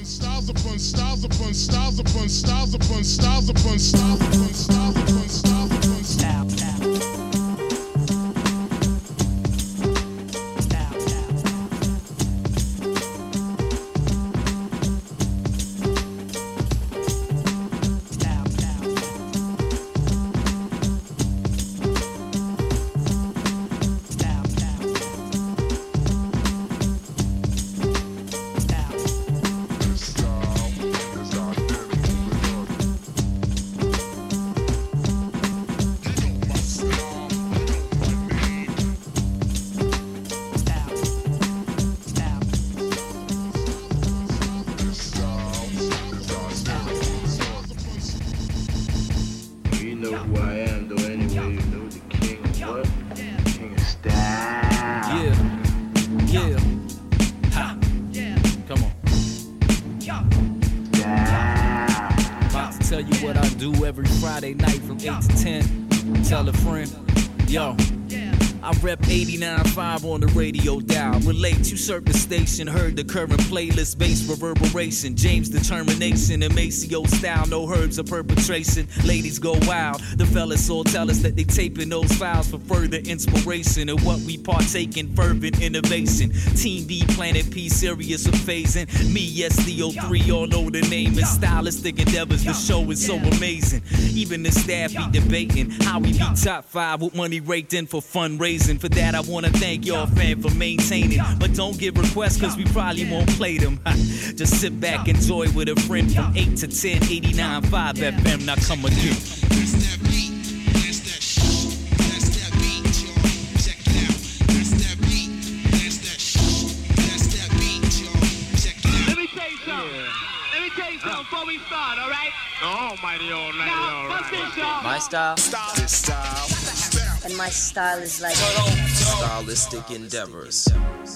Styles upon styles upon styles upon styles upon styles upon styles upon styles upon styles upon styles. Friday night from 8 to 10. Tell a friend, yo. I rep 89.5 on the radio dial. Relate, you served the station, heard the current playlist, bass reverberation, James determination, and Maceo style, no herbs of perpetration. Ladies go wild, the fellas all tell us that they taping those files for further inspiration of what we partake in, fervent innovation. Team B, Planet P, serious with phasing. Me, SDO3, all know the name is stylistic endeavors. The show is so amazing. Even the staff be debating how we be top 5 with money raked in for fundraising. For that, I wanna thank y'all, fam, for maintaining. But don't give requests, cause we probably won't play them. Just sit back, enjoy with a friend from 8 to 10, 89.5 FM. Now come again. Before we start, all right? Almighty, all right, all right. My style? Style. And my style is like stylistic endeavors.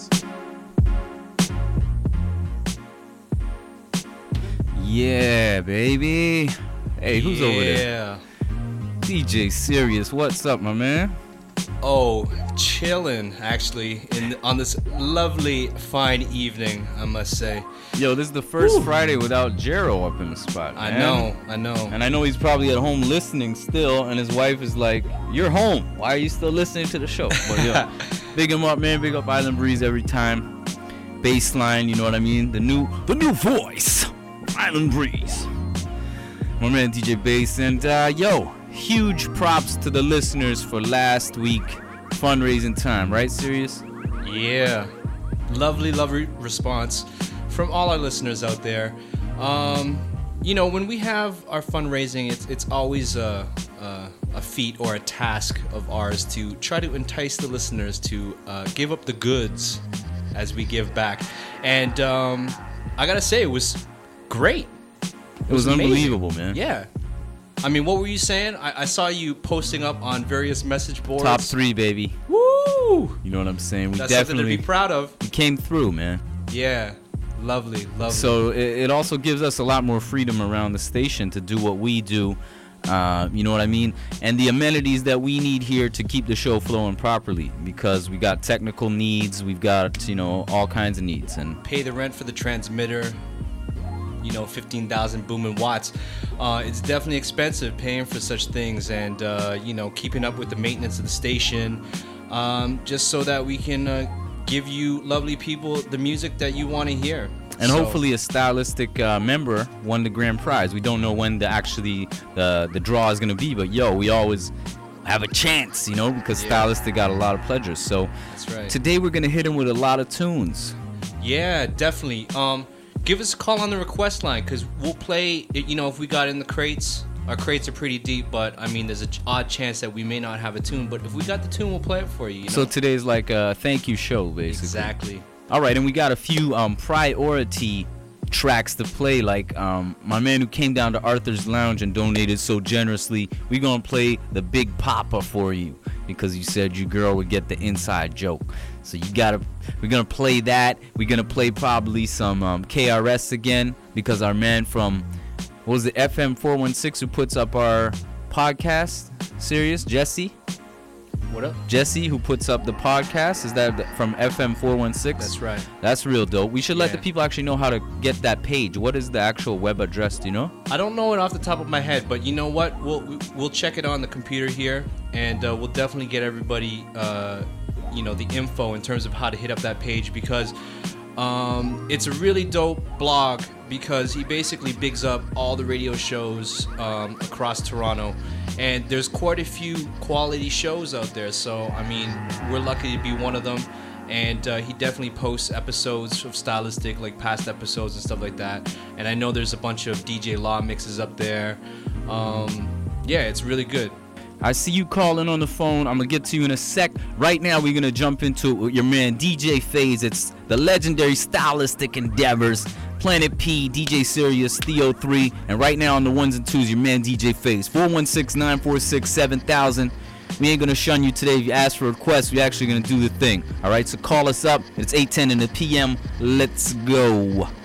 Yeah, baby. Hey, who's over there? DJ Serious, what's up, my man? Oh, chillin', actually, on this lovely, fine evening, I must say. Yo, this is the first Friday without Jero up in the spot, man. I know. And I know he's probably at home listening still, and his wife is like, you're home. Why are you still listening to the show? But yo, big him up, man. Big up Island Breeze every time. Bassline, you know what I mean? The new voice of Island Breeze. My man DJ Bass. And yo, huge props to the listeners for last week fundraising time, right, Serious? Yeah. Lovely response from all our listeners out there. You know, when we have our fundraising, it's always a feat or a task of ours to try to entice the listeners to give up the goods as we give back. And I gotta say, it was great. It was unbelievable, man. Yeah. I mean, what were you saying? I saw you posting up on various message boards. Top 3, baby. Woo! You know what I'm saying? That's something to be proud of. We came through, man. Yeah. Lovely. So it also gives us a lot more freedom around the station to do what we do. You know what I mean? And the amenities that we need here to keep the show flowing properly, because we got technical needs, we've got, you know, all kinds of needs. And pay the rent for the transmitter, you know, 15,000 booming watts. It's definitely expensive paying for such things, and you know, keeping up with the maintenance of the station, just so that we can give you lovely people the music that you want to hear. And hopefully a stylistic member won the grand prize. We don't know when the draw is going to be, but yo, we always have a chance, you know, because stylistic got a lot of pledges. So that's right. Today we're going to hit him with a lot of tunes. Yeah, definitely. Give us a call on the request line, because we'll play, you know, if we got in the crates. Our crates are pretty deep, but I mean, there's an odd chance that we may not have a tune. But if we got the tune, we'll play it for you. You know? So today's like a thank you show, basically. Exactly. All right, and we got a few priority tracks to play. Like my man who came down to Arthur's Lounge and donated so generously. We're gonna play the Big Papa for you because you said your girl would get the inside joke. So we're gonna play that. We're gonna play probably some KRS again, because our man from, what was it, FM 416, who puts up our podcast, Serious, Jesse? What up? Jesse, who puts up the podcast. Is that from FM 416? That's right. That's real dope. We should let the people actually know how to get that page. What is the actual web address? Do you know? I don't know it off the top of my head, but you know what? We'll check it on the computer here, and we'll definitely get everybody, the info in terms of how to hit up that page, because it's a really dope blog, because he basically bigs up all the radio shows across Toronto, and there's quite a few quality shows out there. So I mean, we're lucky to be one of them. And he definitely posts episodes of Stylistic, like past episodes and stuff like that. And I know there's a bunch of DJ Law mixes up there. It's really good. I see you calling on the phone. I'm going to get to you in a sec. Right now, we're going to jump into your man, DJ FaZe. It's the legendary Stylistic Endeavors, Planet P, DJ Sirius, Theo 3. And right now on the ones and twos, your man, DJ FaZe. 416-946-7000. We ain't going to shun you today. If you ask for a request, we're actually going to do the thing. All right, so call us up. It's 8:10 in the PM. Let's go.